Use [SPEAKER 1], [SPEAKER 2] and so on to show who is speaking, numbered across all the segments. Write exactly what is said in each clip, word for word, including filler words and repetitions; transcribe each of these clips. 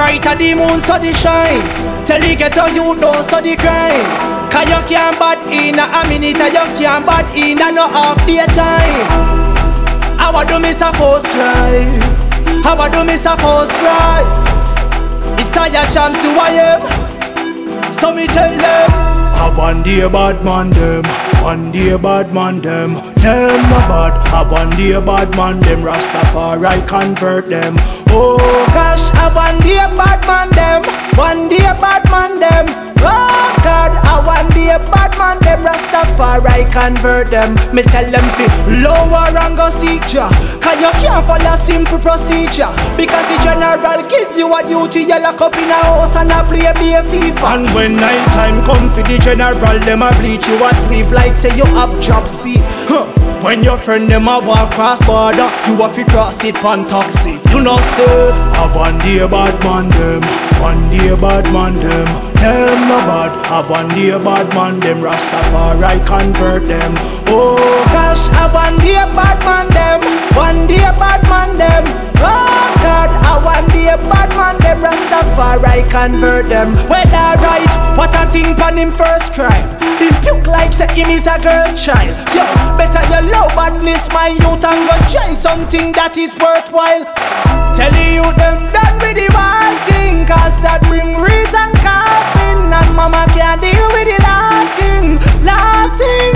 [SPEAKER 1] brighter the moon so the shine. Tell the ghetto you don't study crime. Cause you can't bad in a minute and you can't bad in a no half day time. How I do miss a first try? How I do miss a first try? It's a your chance to I am. So me tell them I one day bad man them, one day bad man them. Them no bad, I one day bad man them. Rastafari convert them. Oh gosh, I one day bad man them, one day bad man them. Oh God, I one day bad man them. Rastafari convert them. Me tell them fi lower and go seek ya. Cause you can't follow simple procedure. Because the general give you a duty. You lock up in a house and a play be a FIFA. And when night time come for the general, them a bleach you a sleep like say you have job see. Huh. When your friend them a walk cross border, you have to cross it pan taxi. You know say I one day bad man them, one day bad man them. Them no bad, I one day bad man them. Rastafari convert them. Oh gosh, I one day bad man them, one day bad man them. Oh God, I one day bad man them. Rastafari convert them. Well alright, what I think on him first crime. Him puke like say him is a girl child. Yo, better you love badness my youth and go try something that is worthwhile. Tell you them done with the wild thing, cause that bring reeds and coughing. And mama can't deal with the laughing, laughing.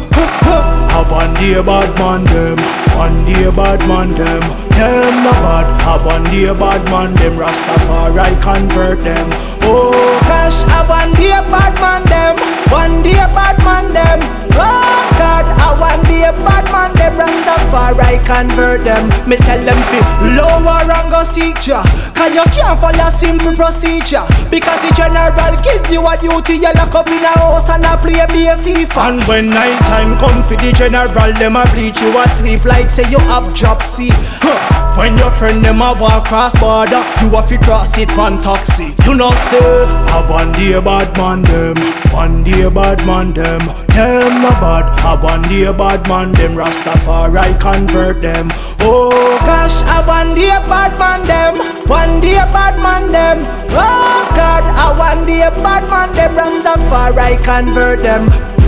[SPEAKER 1] I one day bad man them, one day bad man them. Them no bad, I one day bad man them. Rastafari convert them. Oh gosh, I one day bad man them, one day bad man them. Oh God, I one day bad man them. Rastafari convert them. Me tell them fi lower and go seek ya. Cause you can't follow simple procedure. Because the general give you a duty. You lock up in a house and a play be a FIFA. And when night time come for the general, them a bleach you a sleep like say you have job see. Huh. When your friend them a walk cross border, you have to cross it pan taxi. You know say I one day bad man them, one day bad man them. Them no bad, I one day bad man them. Rastafari convert them. Oh gosh, I one day bad man them, one day bad man them. Oh God, I one day bad man them. Rastafari convert them.